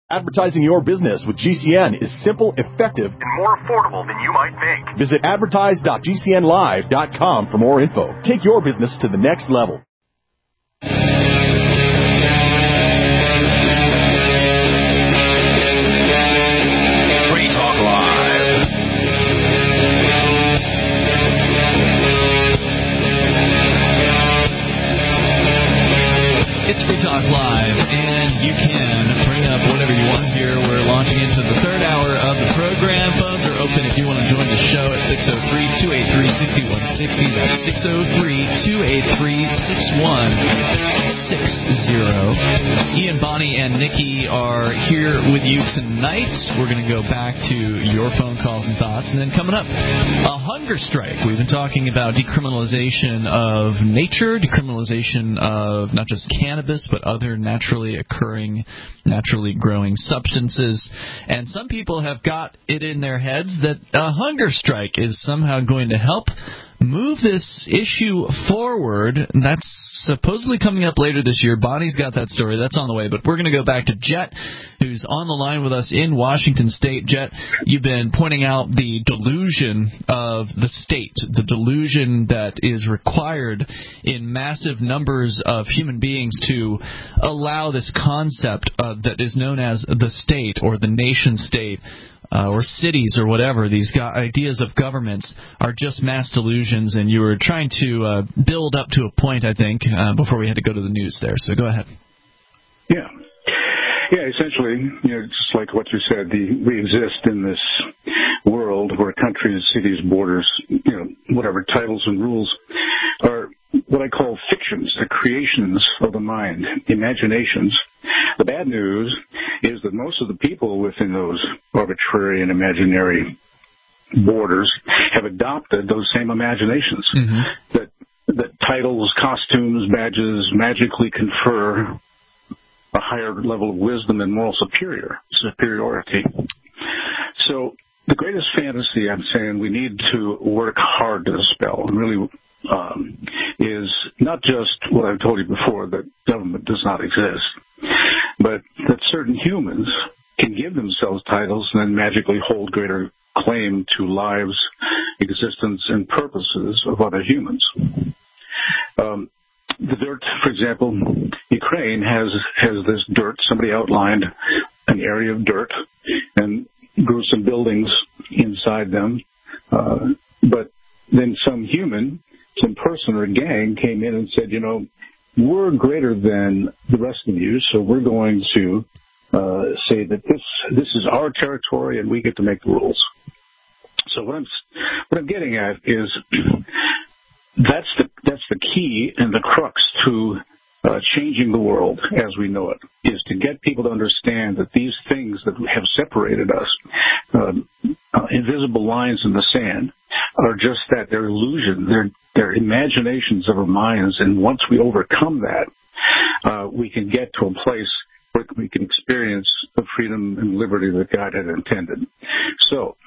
Advertising your business with GCN is simple, effective, and more affordable than you might think. Visit advertise.gcnlive.com for more info. Take your business to the next level. Free Talk Live. It's Free Talk Live, and you can bring up whatever you want here. We're launching into the third hour of the program. Phones are open if you want to join the show at 603-283-6160. That's 603-283-6160. Ian, Bonnie, and Nikki are here with you tonight. We're going to go back to your phone calls and thoughts. And then coming up, a hunger strike. We've been talking about decriminalization of nature, decriminalization of not just cannabis, but other naturally occurring, naturally growing substances. And some people have got it in their heads that a hunger strike is somehow going to help move this issue forward. That's supposedly coming up later this year. Bonnie's got that story. That's on the way. But we're going to go back to Jet, who's on the line with us in Washington State. Jet, you've been pointing out the delusion of the state, the delusion that is required in massive numbers of human beings to allow this concept that is known as the state or the nation state, or cities or whatever. These ideas of governments are just mass delusions, and you were trying to build up to a point, I think, before we had to go to the news there. So go ahead. Yeah, essentially, just like what you said, we exist in this world where countries, cities, borders, whatever titles and rules are what I call fictions, the creations of the mind, imaginations. The bad news is that most of the people within those arbitrary and imaginary borders have adopted those same imaginations, that titles, costumes, badges magically confer a higher level of wisdom and moral superiority. So the greatest fantasy, I'm saying, we need to work hard to dispel, and really is not just what I've told you before, that government does not exist, but that certain humans can give themselves titles and then magically hold greater claim to lives, existence, and purposes of other humans. The dirt, for example, Ukraine has this dirt. Somebody outlined an area of dirt and grew some buildings inside them, but then some person or gang came in and said, we're greater than the rest of you, so we're going to say that this is our territory and we get to make the rules. So what I'm getting at is that's the key and the crux to changing the world as we know it, is to get people to understand that these things that have separated us, invisible lines in the sand, are just that. They're illusion. They're imaginations of our minds. And once we overcome that, we can get to a place where we can experience the freedom and liberty that God had intended. So,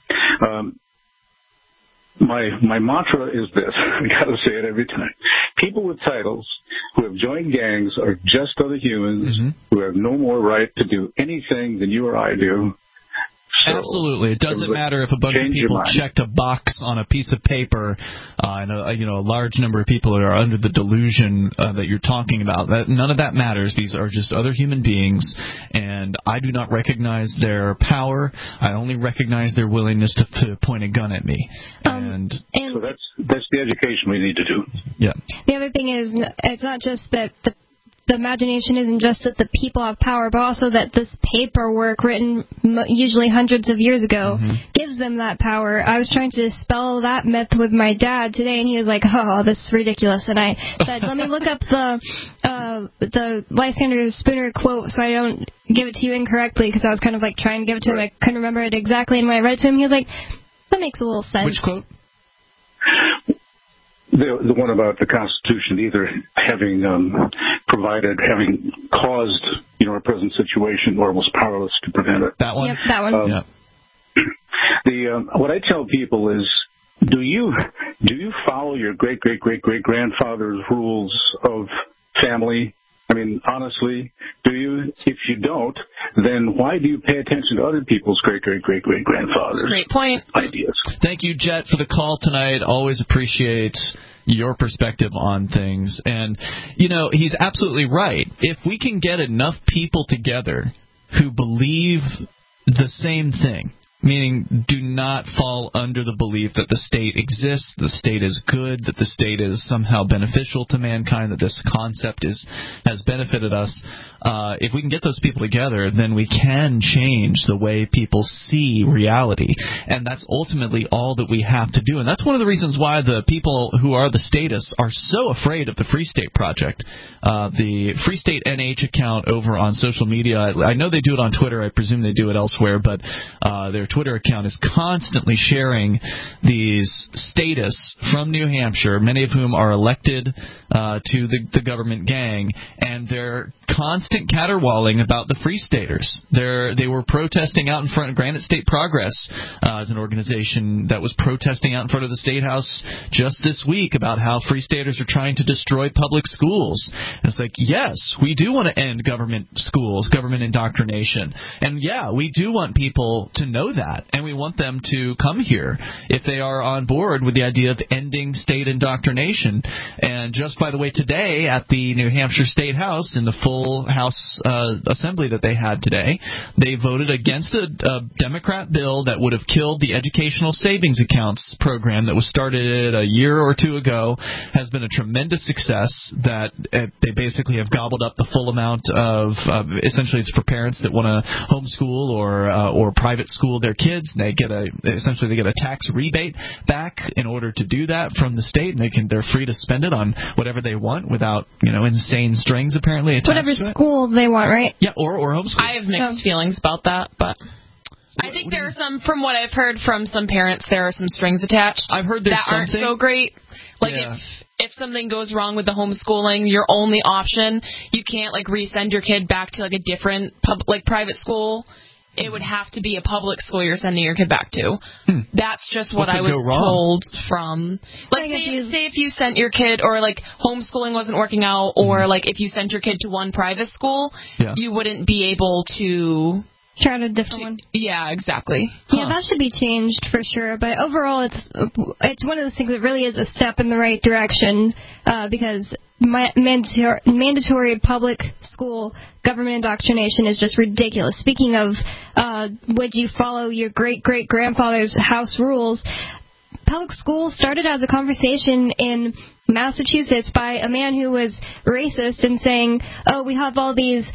my mantra is this. I got to say it every time. People with titles who have joined gangs are just other humans who have no more right to do anything than you or I do. So, absolutely. It doesn't matter if a bunch of people checked a box on a piece of paper, and a large number of people are under the delusion that you're talking about. None of that matters. These are just other human beings, and I do not recognize their power. I only recognize their willingness to point a gun at me. And so that's the education we need to do. Yeah. The other thing is, it's not just that the imagination isn't just that the people have power, but also that this paperwork written usually hundreds of years ago gives them that power. I was trying to dispel that myth with my dad today, and he was like, "Oh, this is ridiculous." And I said, "Let me look up the Lysander Spooner quote so I don't give it to you incorrectly," because I was kind of like trying to give it to him. I couldn't remember it exactly, and when I read it to him, he was like, "That makes a little sense." Which quote? The one about the Constitution either having caused, a present situation or was powerless to prevent it. That one? Yep, that one. What I tell people is, do you follow your great-great-great-great-grandfather's rules of family I mean, honestly, do you? If you don't, then why do you pay attention to other people's great-great-great-great-grandfathers' Great point. ideas? Thank you, Jet, for the call tonight. Always appreciate your perspective on things. And, he's absolutely right. If we can get enough people together who believe the same thing, meaning do not fall under the belief that the state exists, the state is good, that the state is somehow beneficial to mankind, that this concept has benefited us. If we can get those people together, then we can change the way people see reality. And that's ultimately all that we have to do. And that's one of the reasons why the people who are the statists are so afraid of the Free State Project. The Free State NH account over on social media, I know they do it on Twitter. I presume they do it elsewhere, but their Twitter account is constantly sharing these statists from New Hampshire, many of whom are elected to the government gang, and they're constant caterwauling about the Free Staters. They were protesting out in front of Granite State Progress, as an organization that was protesting out in front of the State House just this week about how Free Staters are trying to destroy public schools. And it's like, yes, we do want to end government schools, government indoctrination. And yeah, we do want people to know that, and we want them to come here if they are on board with the idea of ending state indoctrination. And just by the way, today at the New Hampshire State House, in the full House assembly that they had today, they voted against a Democrat bill that would have killed the educational savings accounts program that was started a year or two ago. Has been a tremendous success. That they basically have gobbled up the full amount of essentially it's for parents that want to homeschool or private school their kids. And they get a tax rebate back in order to do that from the state, and they're free to spend it on whatever they want without insane strings apparently attached whatever to it. School they want, right? Yeah, or homeschool. I have mixed feelings about that, but I think there are some, from what I've heard from some parents, there are some strings attached. I've heard there's that aren't so great. Like if something goes wrong with the homeschooling, your only option, you can't resend your kid back to a different private school. It would have to be a public school you're sending your kid back to. That's just what I was told from. Say if you sent your kid, or homeschooling wasn't working out, or if you sent your kid to one private school, you wouldn't be able to try a different one. Yeah, exactly. Yeah, that should be changed for sure. But overall, it's one of those things that really is a step in the right direction, because mandatory public school government indoctrination is just ridiculous. Speaking of, would you follow your great-great-grandfather's house rules? Public school started as a conversation in Massachusetts by a man who was racist and saying, we have all these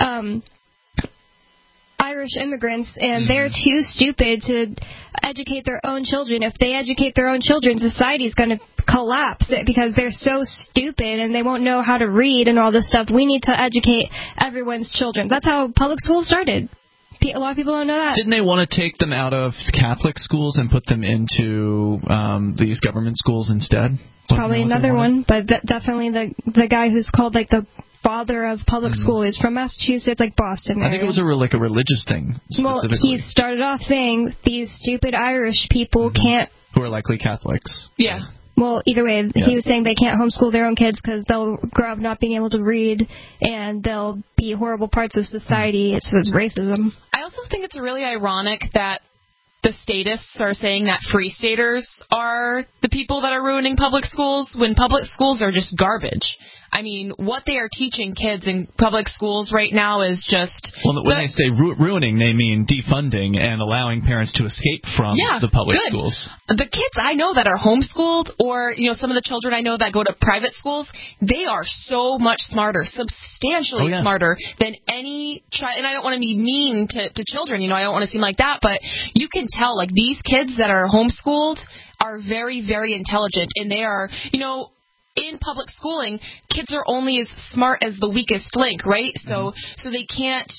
Irish immigrants, and they're too stupid to educate their own children. If they educate their own children, society's going to collapse because they're so stupid and they won't know how to read and all this stuff. We need to educate everyone's children. That's how public school started. A lot of people don't know that. Didn't they want to take them out of Catholic schools and put them into these government schools instead? Probably another one, but definitely the guy who's called the father of public school is from Massachusetts, Boston area. I think it was a religious thing specifically. Well, he started off saying these stupid Irish people can't... Who are likely Catholics. Yeah. Well, either way, he was saying they can't homeschool their own kids because they'll grow up not being able to read, and they'll be horrible parts of society. It's racism. I also think it's really ironic that the statists are saying that Free Staters are the people that are ruining public schools when public schools are just garbage. I mean, what they are teaching kids in public schools right now is just... Well, when they say ruining, they mean defunding and allowing parents to escape from the public schools. The kids I know that are homeschooled, or some of the children I know that go to private schools, they are so much smarter, substantially smarter than any child. And I don't want to be mean to children, I don't want to seem like that, but you can tell, these kids that are homeschooled are very, very intelligent, and they are, in public schooling, kids are only as smart as the weakest link, right? So they can't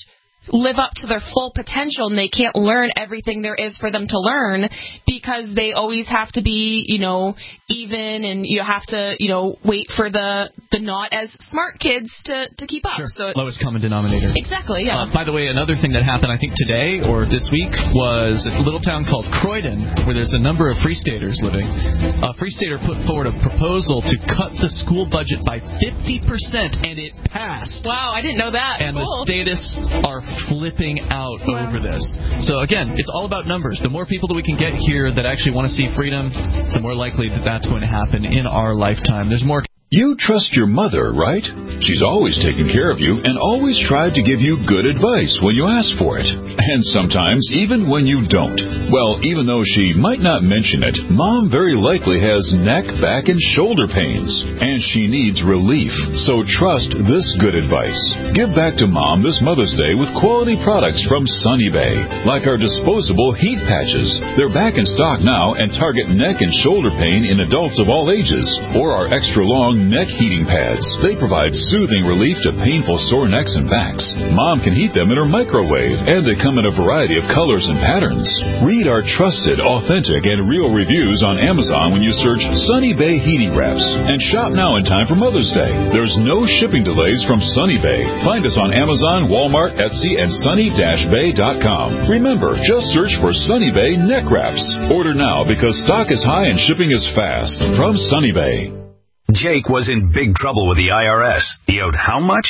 live up to their full potential, and they can't learn everything there is for them to learn because they always have to be, even, and you have to, wait for the not as smart kids to keep up. Sure. So Lowest common denominator. Exactly, yeah. By the way, another thing that happened, I think today or this week, was a little town called Croydon, where there's a number of Free Staters living. A Free Stater put forward a proposal to cut the school budget by 50%, and it passed. Wow, I didn't know that. And cool. the statists are flipping out over this. So again, it's all about numbers. The more people that we can get here that actually want to see freedom, the more likely that that's going to happen in our lifetime. There's more. You trust your mother, right? She's always taken care of you and always tried to give you good advice when you ask for it. And sometimes even when you don't. Well, even though she might not mention it, Mom very likely has neck, back, and shoulder pains. And she needs relief. So trust this good advice. Give back to Mom this Mother's Day with quality products from Sunny Bay. Like our disposable heat patches. They're back in stock now and target neck and shoulder pain in adults of all ages. Or our extra long neck heating pads. They provide soothing relief to painful sore necks and backs. Mom can heat them in her microwave, and they come in a variety of colors and patterns. Read our trusted, authentic, and real reviews on Amazon when you search Sunny Bay Heating Wraps. And shop now in time for Mother's Day. There's no shipping delays from Sunny Bay. Find us on Amazon, Walmart, Etsy, and sunny-bay.com. Remember, just search for Sunny Bay Neck Wraps. Order now because stock is high and shipping is fast. From Sunny Bay. Jake was in big trouble with the IRS. He owed how much?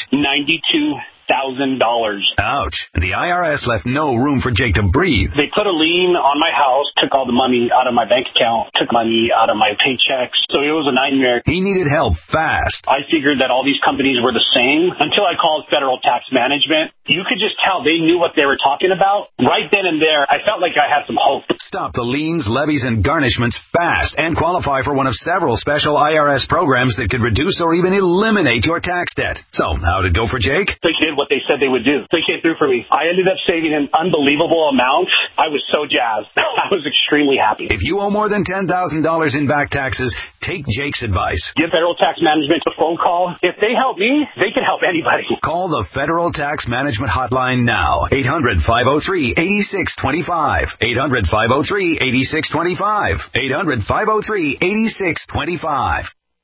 $92,000. Ouch. The IRS left no room for Jake to breathe. They put a lien on my house, took all the money out of my bank account, took money out of my paychecks. So it was a nightmare. He needed help fast. I figured that all these companies were the same until I called Federal Tax Management. You could just tell they knew what they were talking about. Right then and there, I felt like I had some hope. Stop the liens, levies, and garnishments fast and qualify for one of several special IRS programs that could reduce or even eliminate your tax debt. So, how did it go for Jake? They did what they said they would do. They came through for me. I ended up saving an unbelievable amount. I was so jazzed. I was extremely happy. If you owe more than $10,000 in back taxes, take Jake's advice. Give Federal Tax Management a phone call. If they help me, they can help anybody. Call the Federal Tax Management hotline now. 800-503-8625. 800-503-8625. 800-503-8625.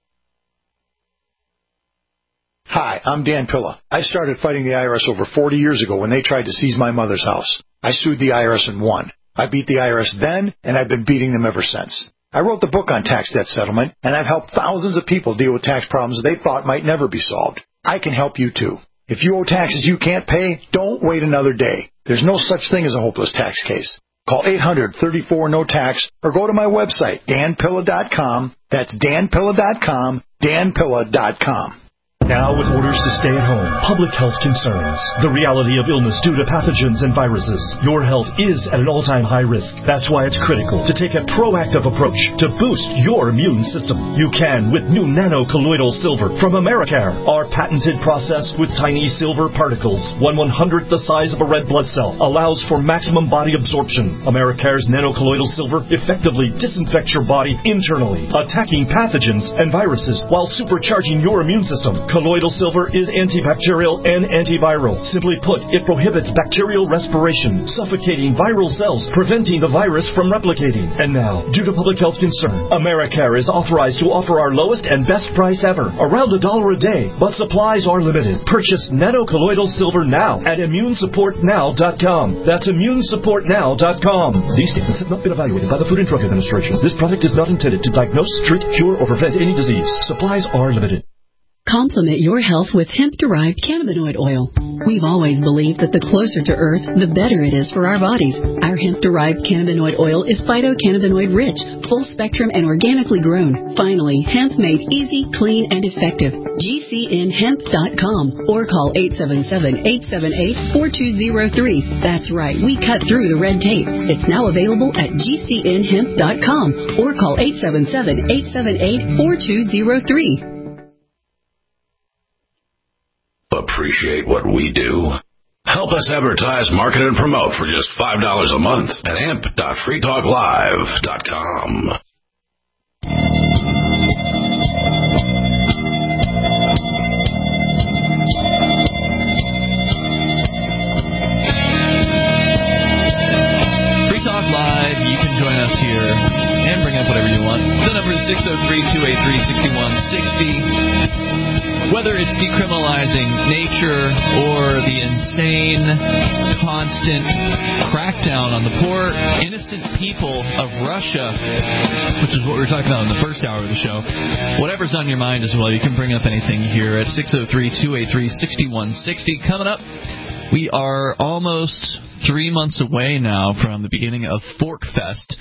Hi, I'm Dan Pilla. I started fighting the IRS over 40 years ago when they tried to seize my mother's house. I sued the IRS and won. I beat the IRS then, and I've been beating them ever since. I wrote the book on tax debt settlement, and I've helped thousands of people deal with tax problems they thought might never be solved. I can help you too. If you owe taxes you can't pay, don't wait another day. There's no such thing as a hopeless tax case. Call 800-34-NO-TAX or go to my website, danpilla.com. That's danpilla.com, danpilla.com. Now with orders to stay at home, public health concerns, the reality of illness due to pathogens and viruses. Your health is at an all-time high risk. That's why it's critical to take a proactive approach to boost your immune system. You can with new nano-colloidal silver from Americare. Our patented process with tiny silver particles, 1/100th the size of a red blood cell, allows for maximum body absorption. Americare's nano-colloidal silver effectively disinfects your body internally, attacking pathogens and viruses while supercharging your immune system. Colloidal silver is antibacterial and antiviral. Simply put, it prohibits bacterial respiration, suffocating viral cells, preventing the virus from replicating. And now, due to public health concern, Americare is authorized to offer our lowest and best price ever, around $1 a day, but supplies are limited. Purchase nano-colloidal silver now at immunesupportnow.com. That's immunesupportnow.com. These statements have not been evaluated by the Food and Drug Administration. This product is not intended to diagnose, treat, cure, or prevent any disease. Supplies are limited. Complement your health with hemp-derived cannabinoid oil. We've always believed that the closer to Earth, the better it is for our bodies. Our hemp-derived cannabinoid oil is phytocannabinoid-rich, full-spectrum, and organically grown. Finally, hemp made easy, clean, and effective. GCNhemp.com or call 877-878-4203. That's right, we cut through the red tape. It's now available at GCNhemp.com or call 877-878-4203. Appreciate what we do? Help us advertise, market, and promote for just $5 a month at amp.freetalklive.com. 603-283-6160. Whether it's decriminalizing nature or the insane, constant crackdown on the poor, innocent people of Russia, which is what we were talking about in the first hour of the show, whatever's on your mind as well, you can bring up anything here at 603-283-6160. Coming up, we are almost 3 months away now from the beginning of ForkFest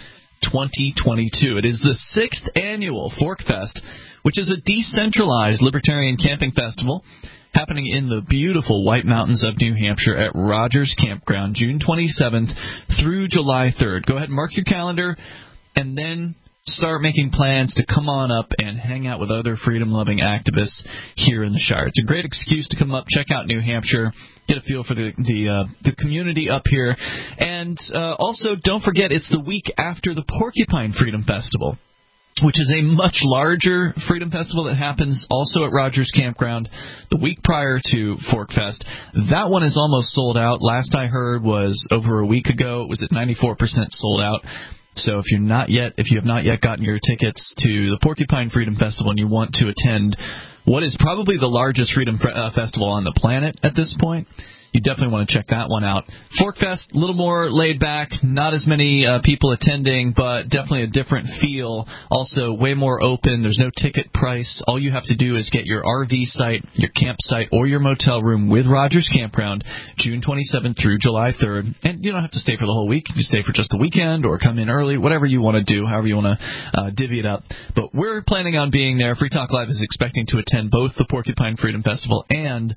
2022. It is the 6th annual ForkFest, which is a decentralized libertarian camping festival happening in the beautiful White Mountains of New Hampshire at Rogers Campground, June 27th through July 3rd. Go ahead and mark your calendar and then start making plans to come on up and hang out with other freedom-loving activists here in the Shire. It's a great excuse to come up, check out New Hampshire, get a feel for the community up here. And also, don't forget, it's the week after the Porcupine Freedom Festival, which is a much larger freedom festival that happens also at Rogers Campground the week prior to ForkFest. That one is almost sold out. Last I heard was over a week ago. It was at 94% sold out. So if you have not yet gotten your tickets to the Porcupine Freedom Festival and you want to attend what is probably the largest freedom festival on the planet at this point, you definitely want to check that one out. ForkFest, a little more laid back, not as many people attending, but definitely a different feel. Also, way more open. There's no ticket price. All you have to do is get your RV site, your campsite, or your motel room with Rogers Campground, June 27th through July 3rd. And you don't have to stay for the whole week. You can stay for just the weekend or come in early, whatever you want to do, however you want to divvy it up. But we're planning on being there. Free Talk Live is expecting to attend both the Porcupine Freedom Festival and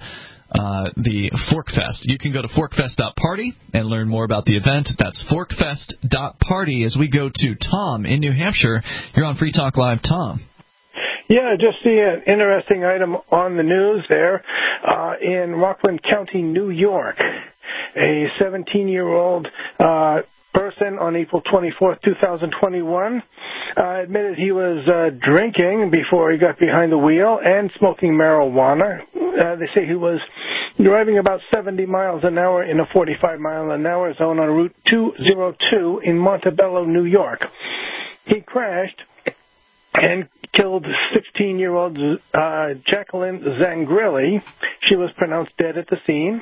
the ForkFest. You can go to forkfest.party and learn more about the event. That's forkfest.party. As we go to Tom in New Hampshire, you're on Free Talk Live. Tom. Yeah, just see an interesting item on the news there. In Rockland County, New York, a 17-year-old person on April 24th, 2021, admitted he was drinking before he got behind the wheel and smoking marijuana. They say he was driving about 70 miles an hour in a 45-mile-an-hour zone on Route 202 in Montebello, New York. He crashed and killed 16-year-old Jacqueline Zangrilli. She was pronounced dead at the scene.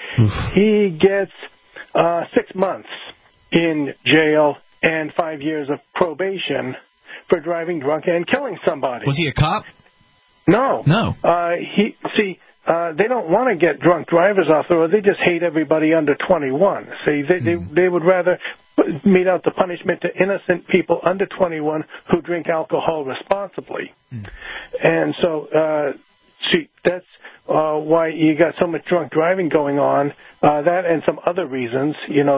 He gets 6 months in jail and 5 years of probation for driving drunk and killing somebody. Was he a cop? No. They don't want to get drunk drivers off the road. They just hate everybody under 21. They would rather mete out the punishment to innocent people under 21 who drink alcohol responsibly. And so, that's why you got so much drunk driving going on. That and some other reasons,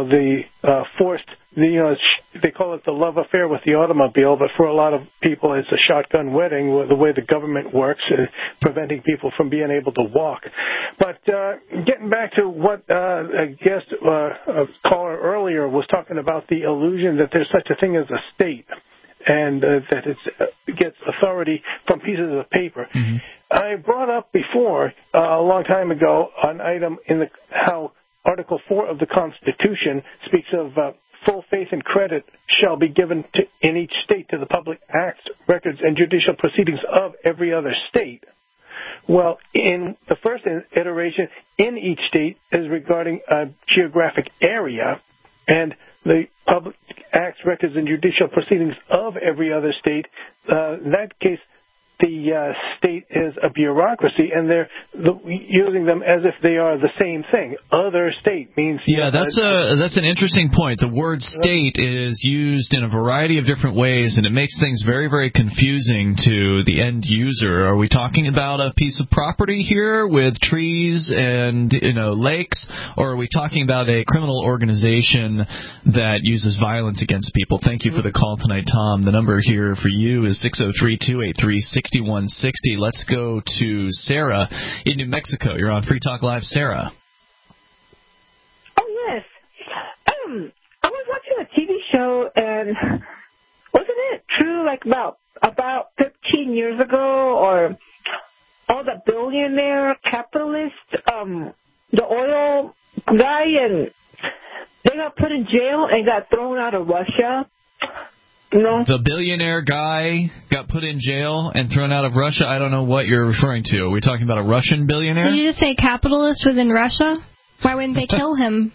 they call it the love affair with the automobile, but for a lot of people it's a shotgun wedding, the way the government works, preventing people from being able to walk. But getting back to what a caller earlier was talking about, the illusion that there's such a thing as a state, and that it gets authority from pieces of paper. Mm-hmm. I brought up before, a long time ago, an item in how Article 4 of the Constitution speaks of full faith and credit shall be given in each state to the public acts, records, and judicial proceedings of every other state. Well, in the first iteration, in each state is regarding a geographic area, and the public acts, records, and judicial proceedings of every other state. In that case, the state is a bureaucracy, and they're using them as if they are the same thing. Other state means... Yeah, that's an interesting point. The word state is used in a variety of different ways, and it makes things very, very confusing to the end user. Are we talking about a piece of property here with trees and lakes, or are we talking about a criminal organization that uses violence against people? Thank you for the call tonight, Tom. The number here for you is 603-283-6160. Let's go to Sarah in New Mexico. You're on Free Talk Live, Sarah. Oh, yes. I was watching a TV show, and wasn't it true, like about 15 years ago, or all the billionaire capitalists, the oil guy, and they got put in jail and got thrown out of Russia? No. The billionaire guy got put in jail and thrown out of Russia. I don't know what you're referring to. Are we talking about a Russian billionaire? Did you just say capitalist was in Russia? Why wouldn't they kill him?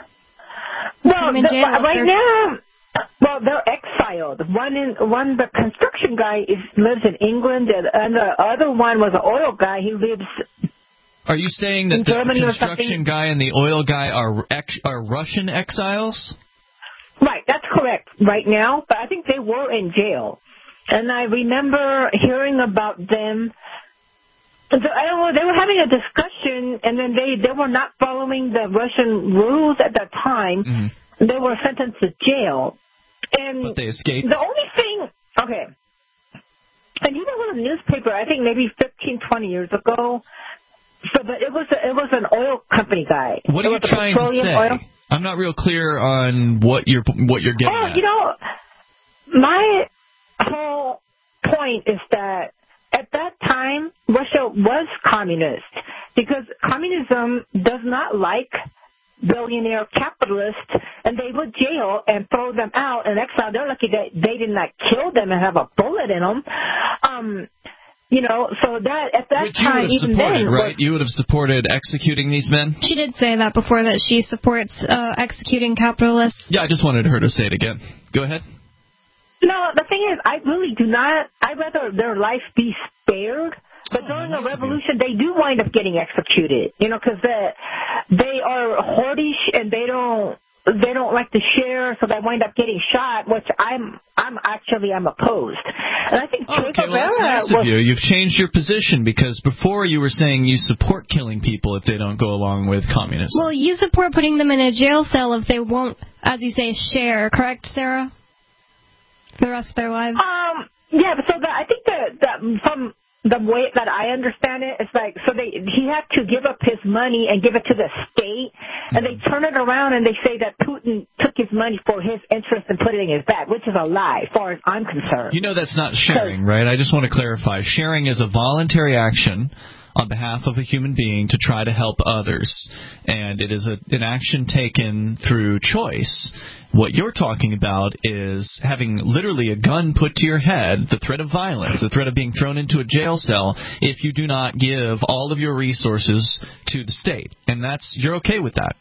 Well, right now, well, they're exiled. One, the construction guy lives in England, and the other one was an oil guy. He lives. Are you saying that the construction guy and the oil guy are Russian exiles? Right, that's correct right now, but I think they were in jail. And I remember hearing about them. They were having a discussion, and then they were not following the Russian rules at that time. Mm-hmm. They were sentenced to jail. But they escaped? The only thing, okay, and you know, in the newspaper, I think maybe 15, 20 years ago, but it was an oil company guy. What are you trying to say? Oil. I'm not real clear on what you're getting at. You know, my whole point is that at that time, Russia was communist because communism does not like billionaire capitalists, and they would jail and throw them out and exile. They're lucky that they did not kill them and have a bullet in them. You know, so that at that time, even then, right? You would have supported executing these men? She did say that before, that she supports executing capitalists. Yeah, I just wanted her to say it again. Go ahead. No, the thing is, I really do not. I'd rather their life be spared. But during a revolution, they do wind up getting executed, you know, because they are hoardish and they don't like to share, so they wind up getting shot, which I'm opposed. And I think Che Guevara that's nice of you. You've changed your position, because before you were saying you support killing people if they don't go along with communism. Well, you support putting them in a jail cell if they won't, as you say, share, correct, Sarah? For the rest of their lives? Yeah, so I think that from the way that I understand it, it's like, so he had to give up his money and give it to the state, and they turn it around and they say that Putin took his money for his interest and put it in his bag, which is a lie, as far as I'm concerned. You know that's not sharing, right? I just want to clarify. Sharing is a voluntary action on behalf of a human being to try to help others, and it is an action taken through choice. What you're talking about is having literally a gun put to your head, the threat of violence, the threat of being thrown into a jail cell if you do not give all of your resources to the state. And you're okay with that?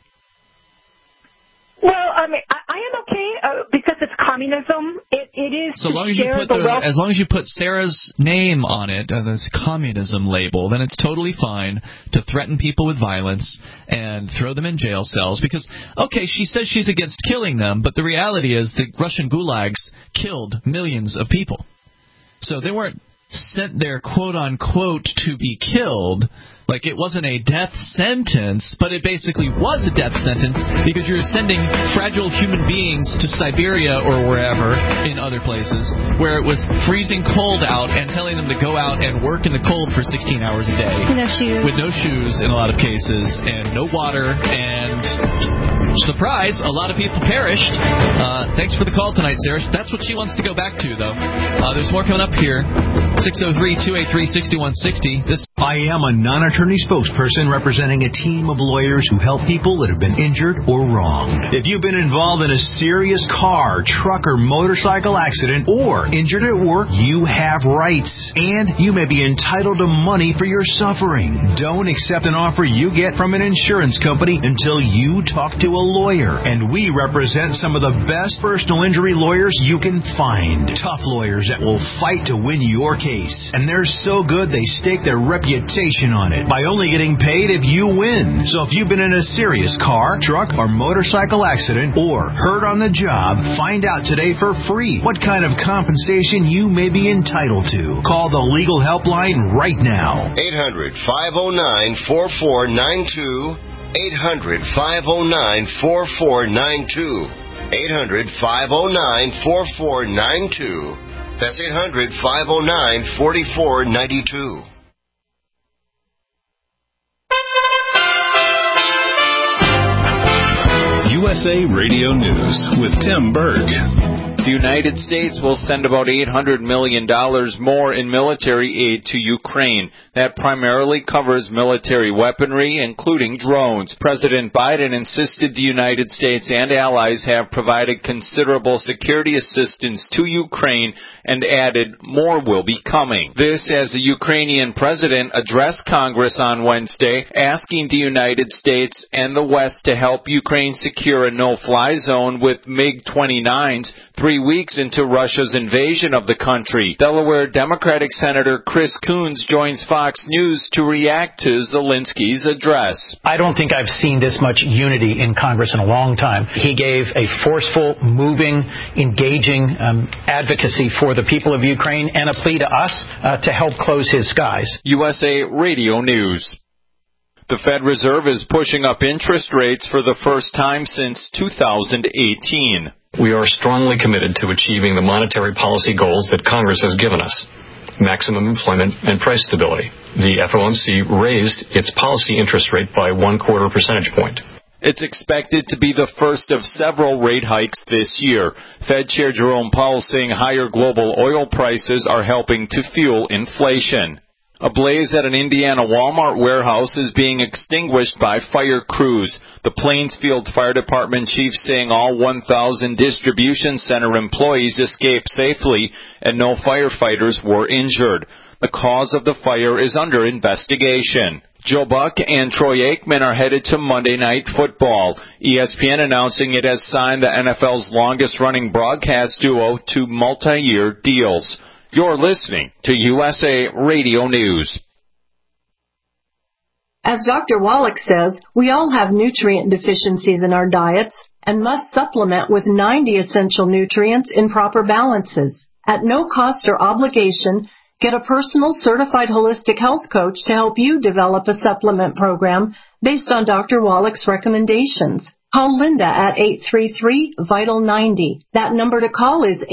Well, I mean, I am okay because it's communism. It is so long as you put as long as you put Sarah's name on it, this communism label, then it's totally fine to threaten people with violence and throw them in jail cells. Because, okay, she says she's against killing them, but the reality is the Russian gulags killed millions of people. So they weren't sent there, quote unquote, to be killed. Like, it wasn't a death sentence, but it basically was a death sentence because you're sending fragile human beings to Siberia or wherever in other places where it was freezing cold out and telling them to go out and work in the cold for 16 hours a day. No shoes. With no shoes in a lot of cases and no water, and surprise, a lot of people perished. Thanks for the call tonight, Sarah. That's what she wants to go back to, though. There's more coming up here. 603-283-6160. I am a non-attorney spokesperson representing a team of lawyers who help people that have been injured or wronged. If you've been involved in a serious car, truck, or motorcycle accident or injured at work, you have rights, and you may be entitled to money for your suffering. Don't accept an offer you get from an insurance company until you talk to a lawyer, and we represent some of the best personal injury lawyers you can find. Tough lawyers that will fight to win your case, and they're so good they stake their reputation on it by only getting paid if you win. So if you've been in a serious car, truck, or motorcycle accident or hurt on the job, find out today for free what kind of compensation you may be entitled to. Call the legal helpline right now. 800-509-4492. 800-509-4492. 800-509-4492. That's 800-509-4492. USA Radio News with Tim Berg. The United States will send about $800 million more in military aid to Ukraine. That primarily covers military weaponry, including drones. President Biden insisted the United States and allies have provided considerable security assistance to Ukraine and added more will be coming. This as the Ukrainian president addressed Congress on Wednesday, asking the United States and the West to help Ukraine secure a no-fly zone with MiG-29s 3 weeks into Russia's invasion of the country. Delaware Democratic Senator Chris Coons joins Fox News to react to Zelensky's address. I don't think I've seen this much unity in Congress in a long time. He gave a forceful, moving, engaging advocacy for the people of Ukraine and a plea to us to help close his skies. USA Radio News. The Fed Reserve is pushing up interest rates for the first time since 2018. We are strongly committed to achieving the monetary policy goals that Congress has given us: maximum employment and price stability. The FOMC raised its policy interest rate by 1/4 percentage point. It's expected to be the first of several rate hikes this year. Fed Chair Jerome Powell saying higher global oil prices are helping to fuel inflation. A blaze at an Indiana Walmart warehouse is being extinguished by fire crews. The Plainsfield Fire Department chief saying all 1,000 distribution center employees escaped safely and no firefighters were injured. The cause of the fire is under investigation. Joe Buck and Troy Aikman are headed to Monday Night Football. ESPN announcing it has signed the NFL's longest-running broadcast duo to multi-year deals. You're listening to USA Radio News. As Dr. Wallach says, we all have nutrient deficiencies in our diets and must supplement with 90 essential nutrients in proper balances. At no cost or obligation, get a personal certified holistic health coach to help you develop a supplement program based on Dr. Wallach's recommendations. Call Linda at 833-VITAL-90. That number to call is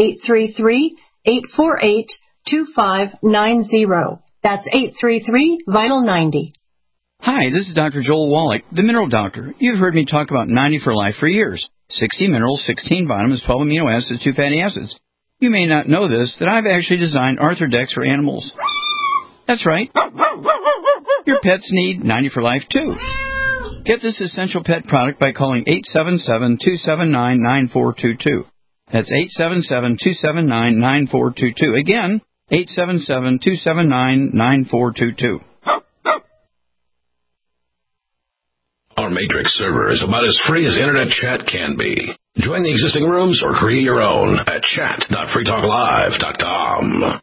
833-848-2590. That's 833-VITAL-90. Hi, this is Dr. Joel Wallach, the Mineral Doctor. You've heard me talk about 90 for Life for years. 60 minerals, 16 vitamins, 12 amino acids, 2 fatty acids. You may not know this, that I've actually designed Arthrodex for animals. That's right. Your pets need 90 for Life, too. Get this essential pet product by calling 877-279-9422. That's 877-279-9422. Again, 877-279-9422. Our Matrix server is about as free as internet chat can be. Join the existing rooms or create your own at chat.freetalklive.com.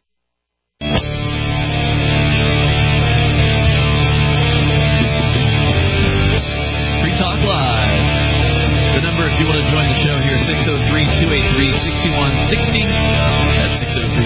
Free Talk Live. The number if you want to join the show here, 603-283-6160. That's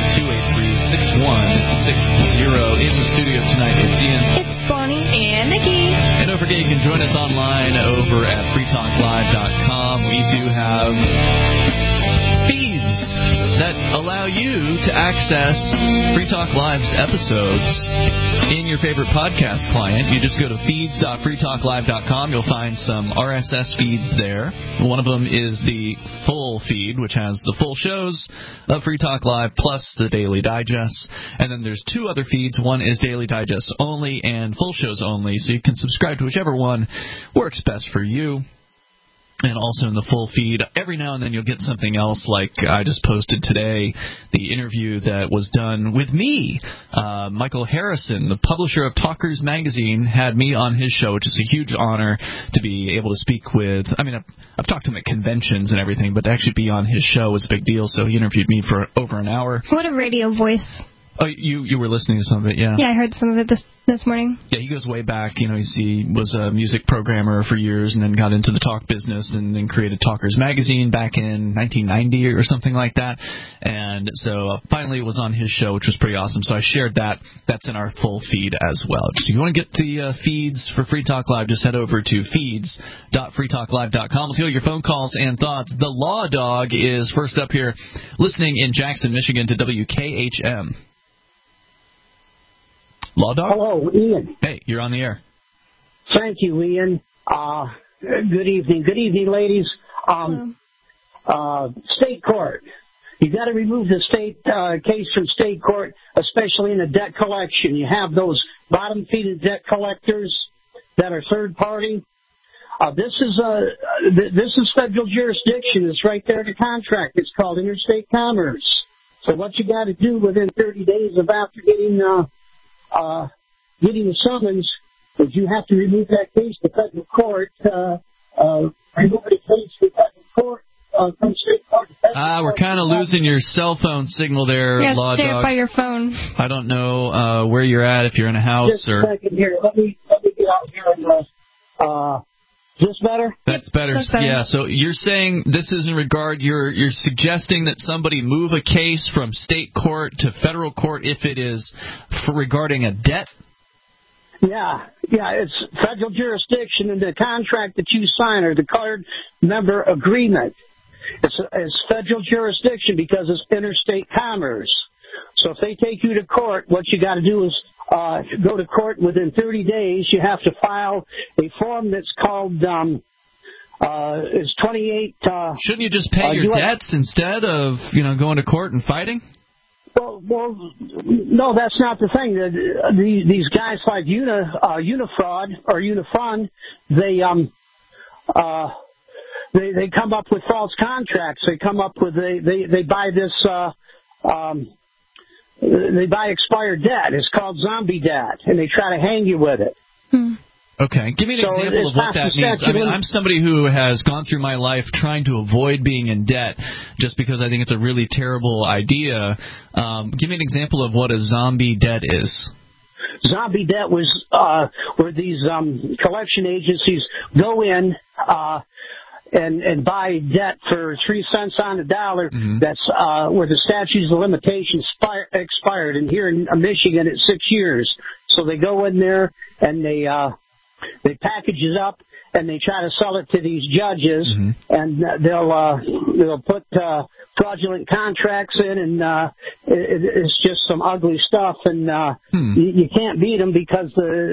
603-283-6160. In the studio tonight, it's Ian. It's Bonnie. And Nikki. And don't forget, you can join us online over at freetalklive.com. We do have feeds that allow you to access Free Talk Live's episodes in your favorite podcast client. You just go to feeds.freetalklive.com. You'll find some RSS feeds there. One of them is the full feed, which has the full shows of Free Talk Live plus the Daily Digest. And then there's two other feeds. One is Daily Digest only and full shows only. So you can subscribe to whichever one works best for you. And also in the full feed, every now and then you'll get something else, like I just posted today, the interview that was done with me. Michael Harrison, the publisher of Talkers Magazine, had me on his show, which is a huge honor to be able to speak with. I mean, I've talked to him at conventions and everything, but to actually be on his show was a big deal, so he interviewed me for over an hour. What a radio voice. Oh, you were listening to some of it, yeah? Yeah, I heard some of it this morning. Yeah, he goes way back. You know, he was a music programmer for years and then got into the talk business and then created Talkers Magazine back in 1990 or something like that. And so finally it was on his show, which was pretty awesome. So I shared that. That's in our full feed as well. So if you want to get the feeds for Free Talk Live, just head over to feeds.freetalklive.com. Let's go to your phone calls and thoughts. The Law Dog is first up here, listening in Jackson, Michigan to WKHM. Law Dog? Hello, Ian. Hey, you're on the air. Thank you, Ian. Good evening. Good evening, ladies. State court You got to remove the state case from state court, especially in a debt collection. You have those bottom-feeding debt collectors that are third party. This is federal jurisdiction. It's right there in the contract. It's called interstate commerce. So what you got to do within 30 days of after getting the summons is you have to remove that case to federal court. Remove the case to federal court. From state court to federal court. We're kind of losing your cell phone signal there, Law stay Dog. by your phone. I don't know where you're at, if you're in a house Just or. a second here. Let me get out here and. Is this better? That's better. Yeah. So you're saying this is in regard. You're suggesting that somebody move a case from state court to federal court if it is regarding a debt. Yeah, it's federal jurisdiction, and the contract that you sign or the card member agreement. It's federal jurisdiction because it's interstate commerce. So if they take you to court, what you got to do is go to court within 30 days. You have to file a form that's called is 28. Shouldn't you just pay your debts instead of going to court and fighting? Well, no, that's not the thing. These guys like Unifraud or Unifund, they come up with false contracts. They come up with they buy this. They buy expired debt. It's called zombie debt, and they try to hang you with it. Okay. Give me an example of what that means. I mean, I'm somebody who has gone through my life trying to avoid being in debt just because I think it's a really terrible idea. Give me an example of what a zombie debt is. Zombie debt was where these collection agencies go in and buy debt for 3 cents on the dollar. Mm-hmm. That's where the statutes of limitations expired. And here in Michigan, it's 6 years. So they go in there and they package it up and they try to sell it to these judges. Mm-hmm. And they'll put fraudulent contracts in, and it's just some ugly stuff. And you can't beat them because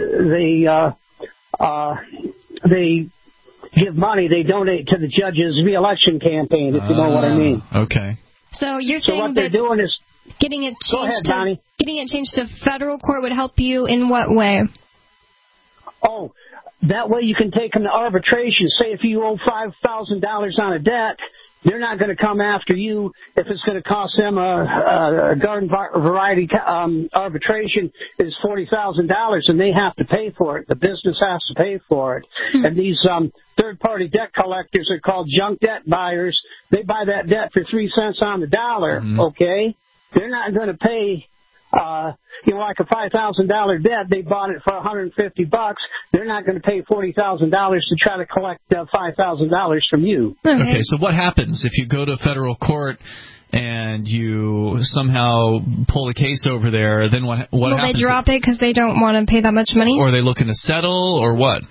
they give money, they donate to the judge's re-election campaign, if you know what I mean. Okay. So you're saying what they're doing is getting it changed to federal court would help you in what way? Oh, that way you can take them to arbitration. Say if you owe $5,000 on a debt, they're not going to come after you if it's going to cost them a garden variety arbitration is $40,000, and they have to pay for it. The business has to pay for it. And these third-party debt collectors are called junk debt buyers. They buy that debt for 3 cents on the dollar. Okay, they're not going to pay. Like a $5,000 debt, they bought it for $150. They're not going to pay $40,000 to try to collect $5,000 from you. Okay, so what happens if you go to federal court and you somehow pull the case over there? Then what happens? Will they drop it because they don't want to pay that much money? Or are they looking to settle, or what?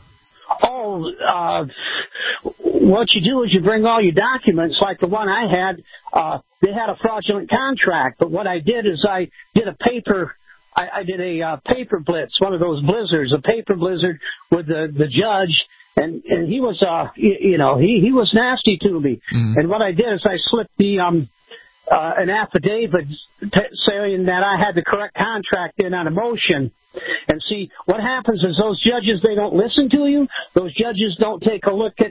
What you do is you bring all your documents, like the one I had. They had a fraudulent contract, but what I did is I did a paper blitz, one of those blizzards, a paper blizzard with the judge, and he was he was nasty to me. Mm-hmm. And what I did is I slipped an affidavit saying that I had the correct contract in on a motion. And see, what happens is those judges, they don't listen to you. Those judges don't take a look at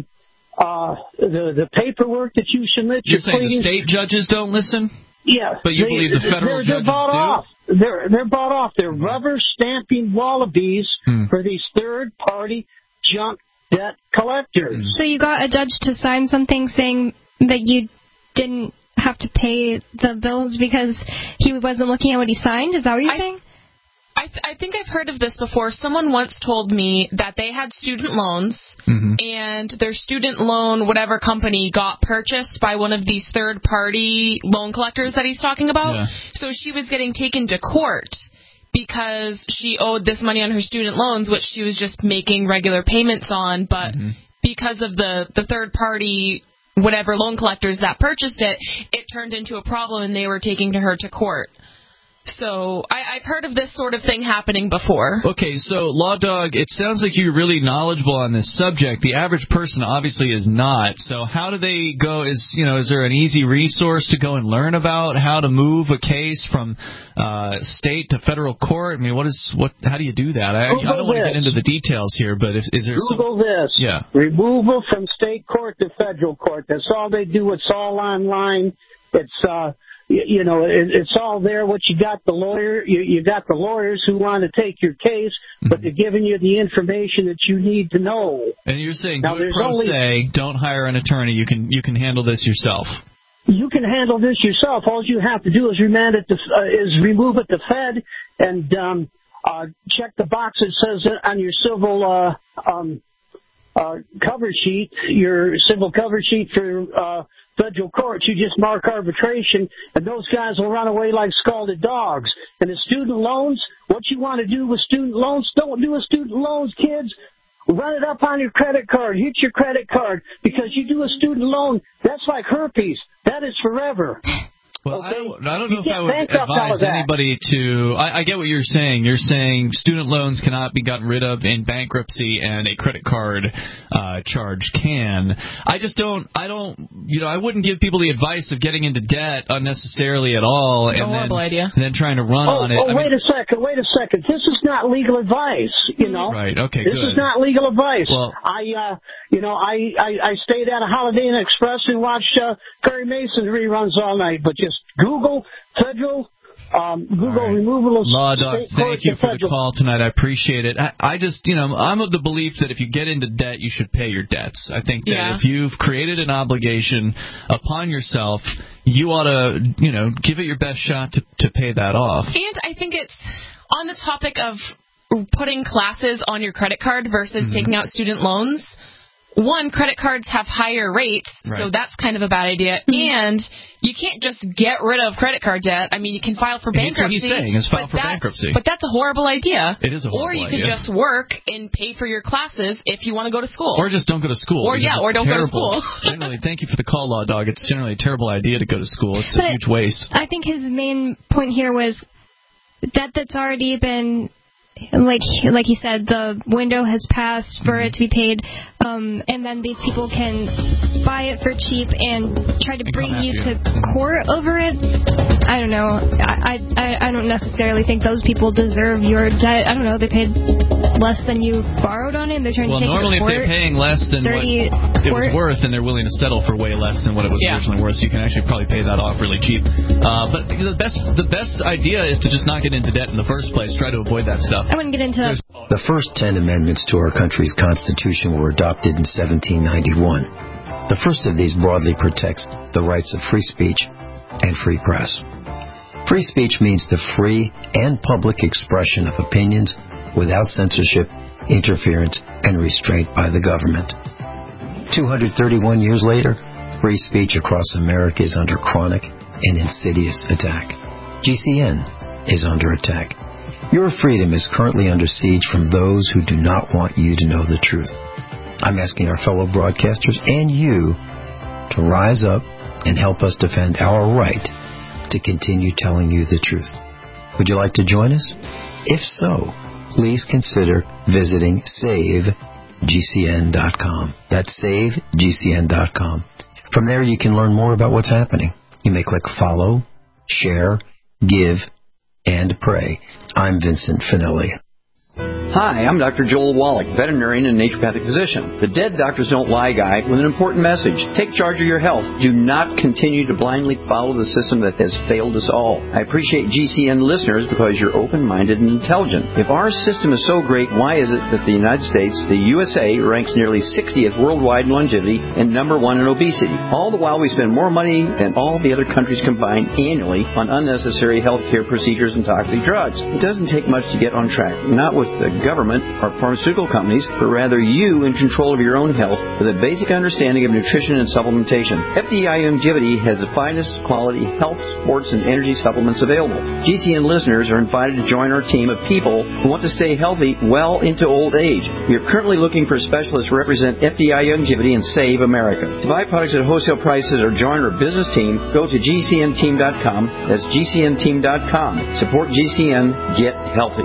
the paperwork that you submit. You're saying the state judges don't listen? Yeah. But you believe the federal judges do? They're bought off. They're rubber stamping wallabies for these third-party junk debt collectors. So you got a judge to sign something saying that you didn't have to pay the bills because he wasn't looking at what he signed? Is that what you're saying? I think I've heard of this before. Someone once told me that they had student loans, and their student loan, whatever company, got purchased by one of these third-party loan collectors that he's talking about. Yeah. So she was getting taken to court because she owed this money on her student loans, which she was just making regular payments on, but because of the third-party whatever loan collectors that purchased it, it turned into a problem, and they were taking her to court. So I've heard of this sort of thing happening before. Okay, so Law Dog, it sounds like you're really knowledgeable on this subject. The average person obviously is not. So how do they go? Is there an easy resource to go and learn about how to move a case from state to federal court? I mean, how do you do that? I don't want to get into the details here, but is there Google this? Yeah. Removal from state court to federal court. That's all they do. It's all online. It's it's all there. What you got the lawyer, you got the lawyers who want to take your case, but they're giving you the information that you need to know. And you're saying, do it pro se, don't hire an attorney. You can handle this yourself. You can handle this yourself. All you have to do is remove it to Fed and check the box that says on your civil cover sheet, your civil cover sheet for federal courts. You just mark arbitration, and those guys will run away like scalded dogs. And the student loans, what you want to do with student loans, don't do with student loans, kids. Run it up on your credit card. Hit your credit card. Because you do a student loan, that's like herpes. That is forever. Well, okay? I don't know if I would advise anybody to... I get what you're saying. You're saying student loans cannot be gotten rid of in bankruptcy, and a credit card charge can. I just don't... I wouldn't give people the advice of getting into debt unnecessarily at all. It's a horrible idea. And then trying to run on it. Wait a second. This is not legal advice, Right, okay, this good. This is not legal advice. Well, I stayed at a Holiday Inn Express and watched Perry Mason reruns all night, but just Google federal, removal of Law Dog, thank you for the federal. call tonight. I appreciate it. I just, I'm of the belief that if you get into debt, you should pay your debts. I think that if you've created an obligation upon yourself, you ought to, give it your best shot to pay that off. And I think it's on the topic of putting classes on your credit card versus taking out student loans. One, credit cards have higher rates, so that's kind of a bad idea. And you can't just get rid of credit card debt. I mean, you can file for bankruptcy. That's what he's saying, is file for bankruptcy. But that's a horrible idea. It is a horrible idea. Or you could just work and pay for your classes if you want to go to school. Or just don't go to school. Or don't go to school. Generally, thank you for the call, Law Dog. It's generally a terrible idea to go to school. It's a huge waste. I think his main point here was debt that's already been... Like he said, the window has passed for it to be paid, and then these people can buy it for cheap and try to bring you to court over it. I don't know. I don't necessarily think those people deserve your debt. I don't know. They paid less than you borrowed on it, and they're trying to take normally it to court. If they're paying less than what it was worth, then they're willing to settle for way less than what it was originally worth, so you can actually probably pay that off really cheap. But the best idea is to just not get into debt in the first place. Try to avoid that stuff. I wouldn't get into that. The first 10 amendments to our country's Constitution were adopted in 1791. The first of these broadly protects the rights of free speech and free press. Free speech means the free and public expression of opinions without censorship, interference, and restraint by the government. 231 years later, free speech across America is under chronic and insidious attack. GCN is under attack. Your freedom is currently under siege from those who do not want you to know the truth. I'm asking our fellow broadcasters and you to rise up and help us defend our right to continue telling you the truth. Would you like to join us? If so, please consider visiting SaveGCN.com. That's SaveGCN.com. From there, you can learn more about what's happening. You may click follow, share, give, and pray. I'm Vincent Finelli. Hi, I'm Dr. Joel Wallach, veterinarian and naturopathic physician. The Dead Doctors Don't Lie guy with an important message. Take charge of your health. Do not continue to blindly follow the system that has failed us all. I appreciate GCN listeners because you're open-minded and intelligent. If our system is so great, why is it that the United States, the USA, ranks nearly 60th worldwide in longevity and number 1 in obesity? All the while we spend more money than all the other countries combined annually on unnecessary health care procedures and toxic drugs. It doesn't take much to get on track, not with the government or pharmaceutical companies, but rather you in control of your own health with a basic understanding of nutrition and supplementation. FDI Longevity has the finest quality health, sports, and energy supplements available. GCN listeners are invited to join our team of people who want to stay healthy well into old age. We are currently looking for specialists to represent FDI Longevity and Save America. To buy products at wholesale prices or join our business team, go to GCNteam.com. That's GCNteam.com. Support GCN. Get healthy.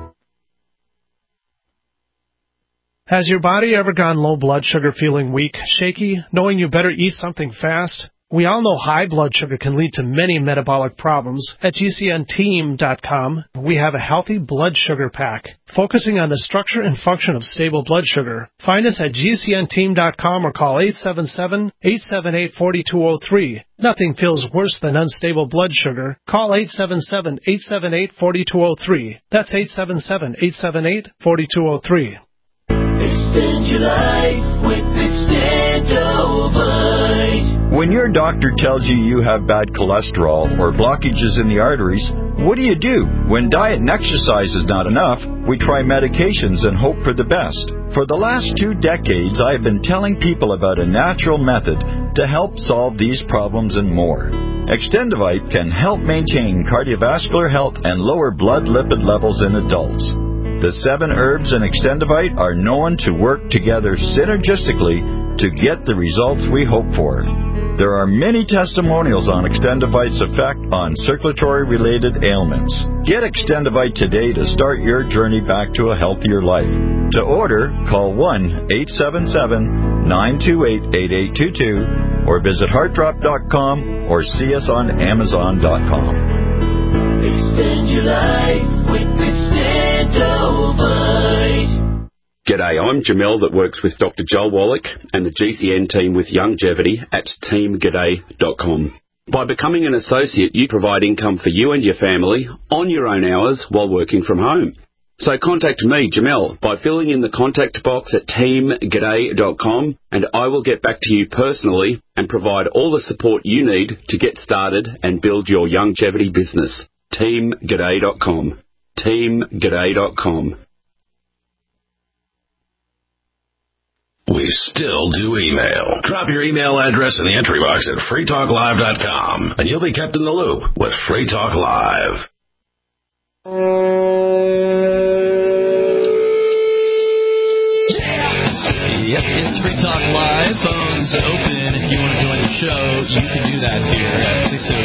Has your body ever gone low blood sugar, feeling weak, shaky, knowing you better eat something fast? We all know high blood sugar can lead to many metabolic problems. At GCNteam.com, we have a healthy blood sugar pack, focusing on the structure and function of stable blood sugar. Find us at GCNteam.com or call 877-878-4203. Nothing feels worse than unstable blood sugar. Call 877-878-4203. That's 877-878-4203. Extend your life with Extendovite. When your doctor tells you you have bad cholesterol or blockages in the arteries, what do you do? When diet and exercise is not enough, we try medications and hope for the best. For the last 2 decades, I have been telling people about a natural method to help solve these problems and more. Extendovite can help maintain cardiovascular health and lower blood lipid levels in adults. The 7 herbs in Extendovite are known to work together synergistically to get the results we hope for. There are many testimonials on Extendovite's effect on circulatory-related ailments. Get Extendovite today to start your journey back to a healthier life. To order, call 1-877-928-8822 or visit heartdrop.com or see us on amazon.com. Extend your life with Extendovite. G'day, I'm Jamel that works with Dr. Joel Wallach and the GCN team with Longevity at teamg'day.com. By becoming an associate, you provide income for you and your family on your own hours while working from home. So contact me, Jamel, by filling in the contact box at teamg'day.com, and I will get back to you personally and provide all the support you need to get started and build your longevity business. teamg'day.com. teamg'day.com. We still do email. Drop your email address in the entry box at freetalklive.com, and you'll be kept in the loop with Free Talk Live. Yep, it's Free Talk Live. Phones open. If you want to join the show, you can do that here at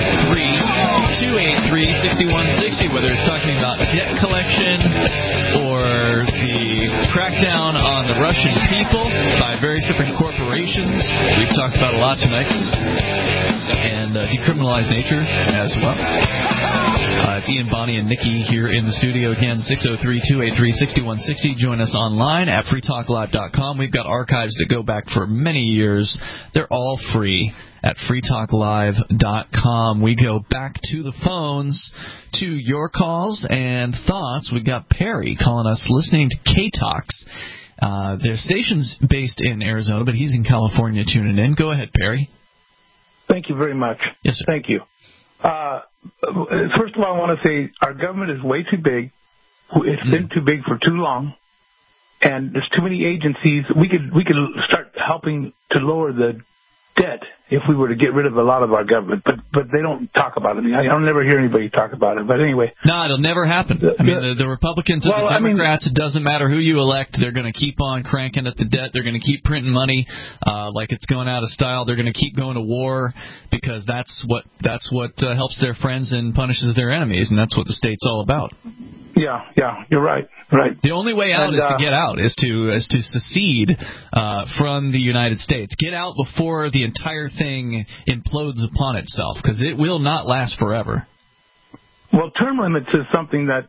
603-283-6160, whether it's talking about debt collection or the crackdown on the Russian people by various different corporations. We've talked about a lot tonight. And decriminalized nature as well. It's Ian, Bonnie, and Nikki here in the studio again, 603-283-6160. Join us online at freetalklive.com. We've got archives that go back for many years. They're all free at freetalklive.com. We go back to the phones, to your calls and thoughts. We've got Perry calling us, listening to K-Talks. Their station's based in Arizona, but he's in California tuning in. Go ahead, Perry. Thank you very much. Yes, sir. Thank you. First of all, I want to say our government is way too big. It's been too big for too long, and there's too many agencies. We could start helping to lower the debt if we were to get rid of a lot of our government, but they don't talk about it. I don't never hear anybody talk about it. But anyway, no, it'll never happen. I mean, the Republicans and the Democrats, it doesn't matter who you elect, they're going to keep on cranking at the debt. They're going to keep printing money like it's going out of style. They're going to keep going to war because that's what helps their friends and punishes their enemies, and that's what the state's all about. Yeah, you're right. The only way out is to get out, is to secede from the United States. Get out before the entire thing implodes upon itself, because it will not last forever. Well, term limits is something that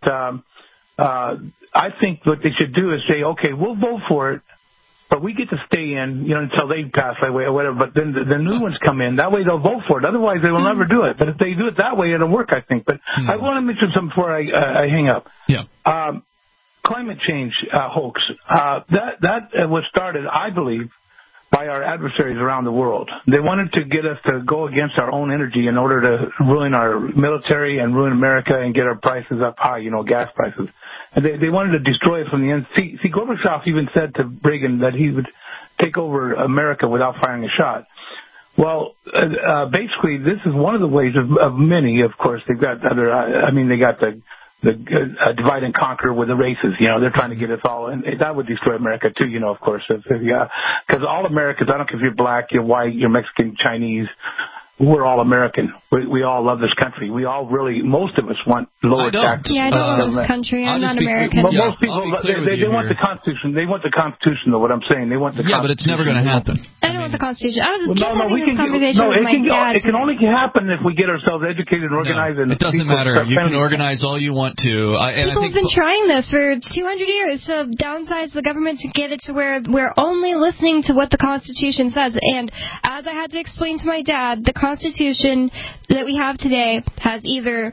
I think what they should do is say, okay, we'll vote for it, but we get to stay in, until they pass away or whatever. But then the new ones come in. That way they'll vote for it. Otherwise, they will never do it. But if they do it that way, it'll work, I think. But I want to mention something before I hang up. Yeah. Climate change hoax. That was started, I believe, by our adversaries around the world. They wanted to get us to go against our own energy in order to ruin our military and ruin America and get our prices up high, gas prices. And they wanted to destroy it from the end. See, Gorbachev even said to Reagan that he would take over America without firing a shot. Well, basically, this is one of the ways of many, of course. They've got other, they got the divide and conquer with the races. They're trying to get us all, and that would destroy America too, of course. Because all Americans, I don't care if you're black, you're white, you're Mexican, Chinese, we're all American. We all love this country. We all really, most of us want lower taxes. Yeah, I don't love this country. I'm not American. But most people, they want the Constitution. They want the Constitution, though, what I'm saying. They want the Constitution. Yeah, but it's never going to happen. I don't want the Constitution. I was just having this conversation with my dad. It can only happen if we get ourselves educated and organized. It doesn't matter. You can organize all you want to. People have been trying this for 200 years to downsize the government to get it to where we're only listening to what the Constitution says. And as I had to explain to my dad, the Constitution that we have today has either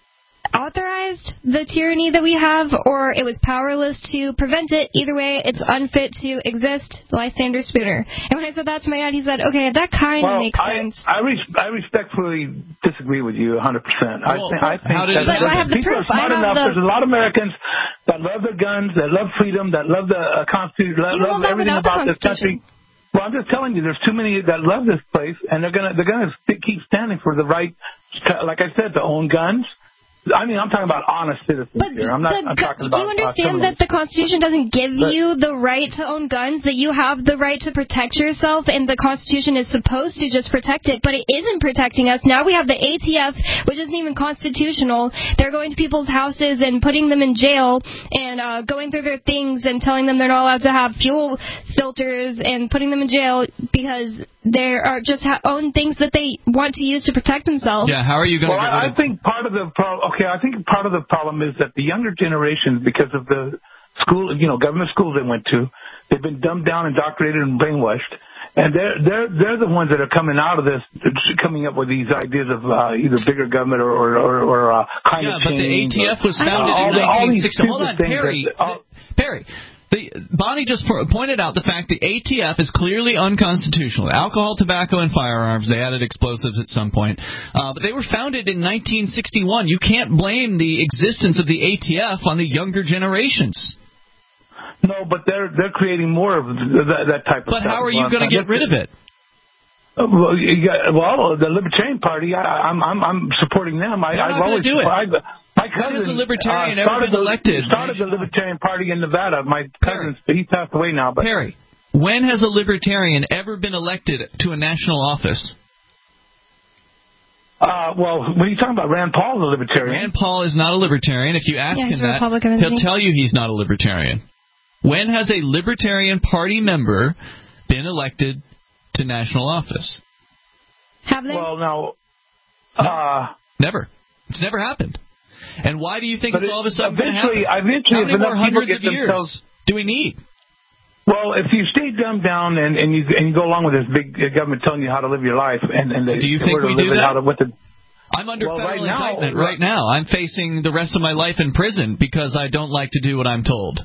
authorized the tyranny that we have, or it was powerless to prevent it. Either way, it's unfit to exist. Lysander Spooner. And when I said that to my dad, he said, "Okay, that kind of makes sense." I respectfully disagree with you 100%. I think but I have the proof. There's a lot of Americans that love their guns, that love freedom, that love the Constitution, that love everything about this country. Well, I'm just telling you, there's too many that love this place, and they're gonna keep standing for the right, like I said, to own guns. I'm talking about honest citizens here. I'm talking about. Do you understand that the Constitution doesn't give you the right to own guns? That you have the right to protect yourself, and the Constitution is supposed to just protect it, but it isn't protecting us. Now we have the ATF, which isn't even constitutional. They're going to people's houses and putting them in jail, and going through their things and telling them they're not allowed to have fuel filters, and putting them in jail because they are just own things that they want to use to protect themselves. Yeah, how are you going to? Well, I think part of the problem. Okay, I think part of the problem is that the younger generations, because of the school, government schools they went to, they've been dumbed down, indoctrinated, and brainwashed. And they're the ones that are coming out of this, coming up with these ideas of either bigger government or climate change. Yeah, but the ATF was founded in 1960. Hold on, Perry. Bonnie just pointed out the fact the ATF is clearly unconstitutional. Alcohol, tobacco, and firearms. They added explosives at some point. But they were founded in 1961. You can't blame the existence of the ATF on the younger generations. No, but they're creating more of that type of stuff. But how are you going to get rid of it? Well, the Libertarian Party, I'm supporting them. I've always do it. My cousin has a Libertarian ever been elected? Started the Libertarian Party in Nevada. My cousin, he passed away now. But Perry, when has a Libertarian ever been elected to a national office? Well, when you talking about Rand Paul, the Libertarian. Rand Paul is not a Libertarian. If you ask him that, he'll tell you he's not a Libertarian. When has a Libertarian Party member been elected to national office? Have they? Well, no. Never. It's never happened. And why do you think it's all of a sudden going to happen? Eventually, how many more hundreds of years themselves... do we need? Well, if you stay dumbed down and you go along with this big government telling you how to live your life, and do you think we do that? I'm under federal indictment right now. I'm facing the rest of my life in prison because I don't like to do what I'm told.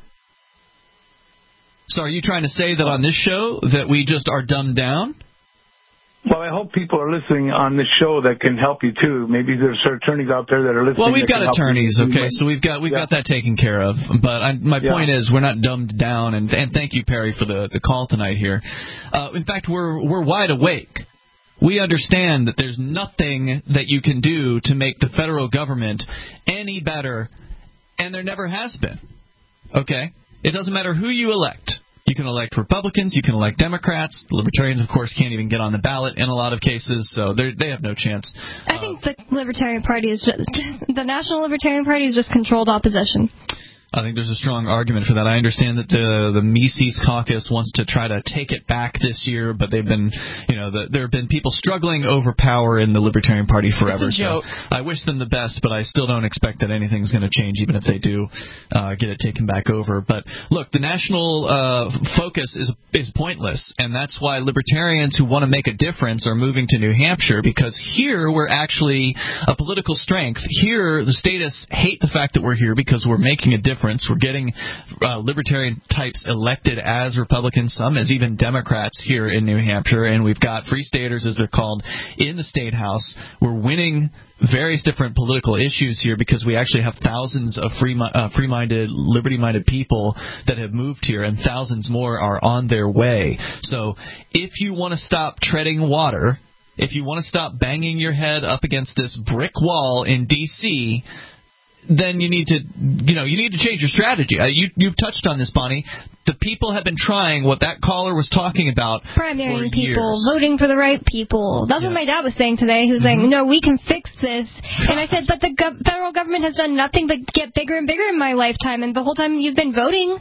So are you trying to say that on this show that we just are dumbed down? Well, I hope people are listening on this show that can help you too. Maybe there's attorneys out there that are listening. Well, we've got attorneys, okay, so we've got that taken care of. But my point is, we're not dumbed down. And thank you, Perry, for the call tonight here. In fact, we're wide awake. We understand that there's nothing that you can do to make the federal government any better, and there never has been. Okay, it doesn't matter who you elect. You can elect Republicans, you can elect Democrats. The Libertarians, of course, can't even get on the ballot in a lot of cases, so they have no chance. I think the Libertarian Party is just the National Libertarian Party is just controlled opposition. I think there's a strong argument for that. I understand that the Mises Caucus wants to try to take it back this year, but they've been, there have been people struggling over power in the Libertarian Party forever. So I wish them the best, but I still don't expect that anything's going to change, even if they do get it taken back over. But look, the national focus is pointless, and that's why libertarians who want to make a difference are moving to New Hampshire, because here we're actually a political strength. Here, the statists hate the fact that we're here because we're making a difference difference. We're getting libertarian types elected as Republicans, some as even Democrats here in New Hampshire, and we've got free staters, as they're called, in the state house. We're winning various different political issues here because we actually have thousands of free-minded, liberty-minded people that have moved here, and thousands more are on their way. So if you want to stop treading water, if you want to stop banging your head up against this brick wall in D.C., then you need to change your strategy. You've touched on this, Bonnie. The people have been trying what that caller was talking about primarying for people, years. voting for the right people. That's what my dad was saying today. He was saying, no, we can fix this. And I said, but the federal government has done nothing but get bigger and bigger in my lifetime. And the whole time you've been voting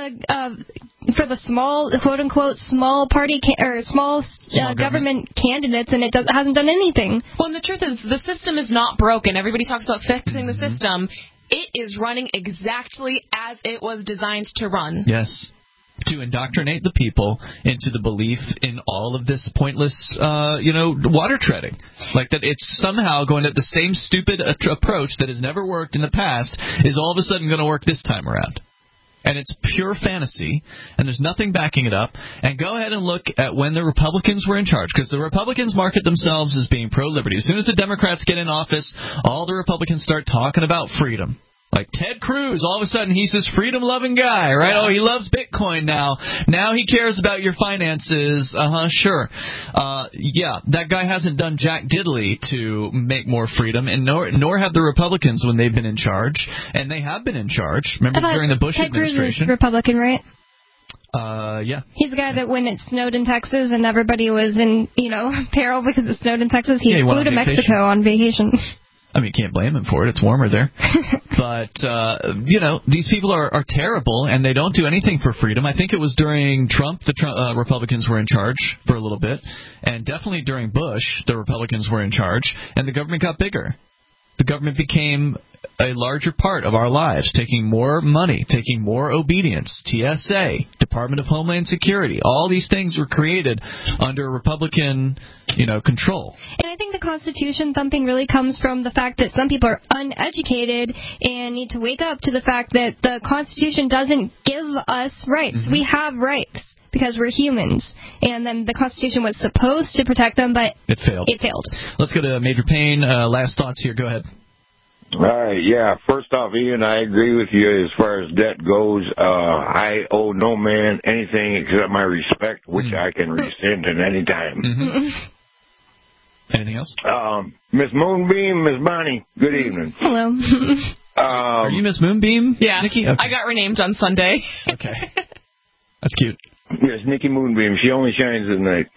for the small, quote-unquote, small party small government candidates, and it hasn't done anything. Well, and the truth is, the system is not broken. Everybody talks about fixing the system. It is running exactly as it was designed to run. Yes. To indoctrinate the people into the belief in all of this pointless, water treading. Like that it's somehow going to the same stupid approach that has never worked in the past is all of a sudden going to work this time around. And it's pure fantasy, and there's nothing backing it up. And go ahead and look at when the Republicans were in charge, because the Republicans market themselves as being pro-liberty. As soon as the Democrats get in office, all the Republicans start talking about freedom. Like Ted Cruz, all of a sudden he's this freedom-loving guy, right? Oh, he loves Bitcoin now. Now he cares about your finances. Sure. That guy hasn't done jack diddly to make more freedom, and nor have the Republicans when they've been in charge. And they have been in charge. Remember during the Bush administration? Ted Cruz is Republican, right? Yeah. He's the guy that when it snowed in Texas and everybody was in, peril because it snowed in Texas, he flew to Mexico on vacation. I mean, you can't blame him for it. It's warmer there. But, these people are terrible, and they don't do anything for freedom. I think it was during Trump, Republicans were in charge for a little bit. And definitely during Bush, the Republicans were in charge, and the government got bigger. The government became a larger part of our lives, taking more money, taking more obedience. TSA, Department of Homeland Security, all these things were created under Republican, control. And I think the Constitution thumping really comes from the fact that some people are uneducated and need to wake up to the fact that the Constitution doesn't give us rights. Mm-hmm. We have rights because we're humans. And then the Constitution was supposed to protect them, but it failed. Let's go to Major Payne. Last thoughts here. Go ahead. All right, yeah. First off, Ian, I agree with you as far as debt goes. I owe no man anything except my respect, which I can rescind at any time. Mm-hmm. Anything else? Miss Moonbeam, Miss Bonnie, good evening. Hello. Are you Miss Moonbeam? Yeah. Nikki? Okay. I got renamed on Sunday. Okay. That's cute. Yes, Nikki Moonbeam. She only shines at night.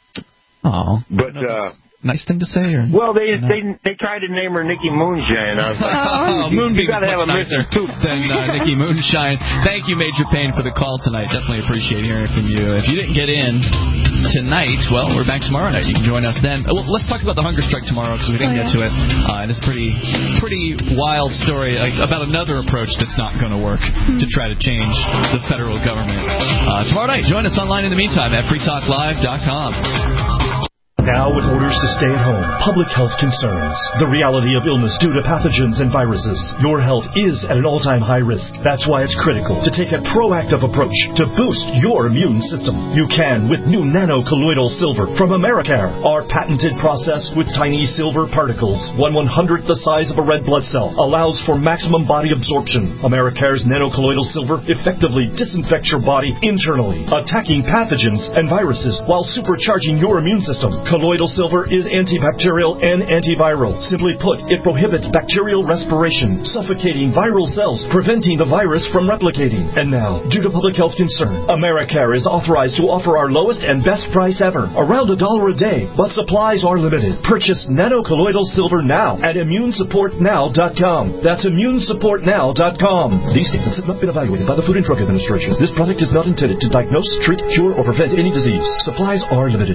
Oh. But, nice thing to say, or well, they tried to name her Nikki Moonshine. I was like, Moonbeam you gotta have a nicer than Nikki Moonshine. Thank you, Major Payne, for the call tonight. Definitely appreciate hearing from you. If you didn't get in tonight, well, we're back tomorrow night. You can join us then. Well, let's talk about the hunger strike tomorrow because we didn't get to it. And it's a pretty wild story about another approach that's not going to work to try to change the federal government. Tomorrow night, join us online in the meantime at freetalklive.com. Now with orders to stay at home, public health concerns, the reality of illness due to pathogens and viruses, your health is at an all-time high risk. That's why it's critical to take a proactive approach to boost your immune system. You can with new nano-colloidal silver from Americare. Our patented process with tiny silver particles, 1/100th the size of a red blood cell, allows for maximum body absorption. Americare's nano-colloidal silver effectively disinfects your body internally, attacking pathogens and viruses while supercharging your immune system. Colloidal silver is antibacterial and antiviral. Simply put, it prohibits bacterial respiration, suffocating viral cells, preventing the virus from replicating. And now, due to public health concern, Americare is authorized to offer our lowest and best price ever, around $1 a day, but supplies are limited. Purchase nano-colloidal silver now at immunesupportnow.com. That's immunesupportnow.com. These statements have not been evaluated by the Food and Drug Administration. This product is not intended to diagnose, treat, cure, or prevent any disease. Supplies are limited.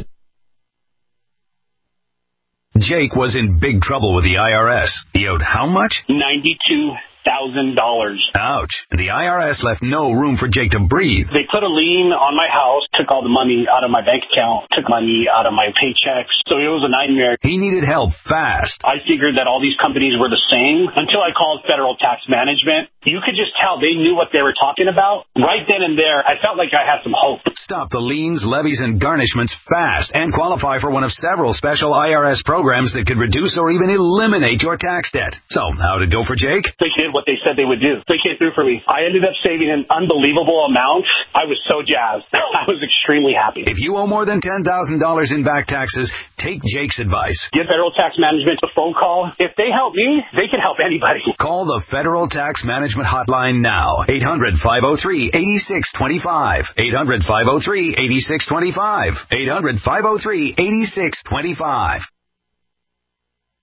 Jake was in big trouble with the IRS. He owed how much? $92,000. Ouch. And the IRS left no room for Jake to breathe. They put a lien on my house, took all the money out of my bank account, took money out of my paychecks. So it was a nightmare. He needed help fast. I figured that all these companies were the same until I called Federal Tax Management. You could just tell they knew what they were talking about. Right then and there, I felt like I had some hope. Stop the liens, levies, and garnishments fast and qualify for one of several special IRS programs that could reduce or even eliminate your tax debt. So, how'd it go for Jake? They did what they said they would do. They came through for me. I ended up saving an unbelievable amount. I was so jazzed. I was extremely happy. If you owe more than $10,000 in back taxes, take Jake's advice. Give Federal Tax Management a phone call. If they help me, they can help anybody. Call the Federal Tax Management Hotline now. 800-503-8625. 800-503-8625. 800-503-8625.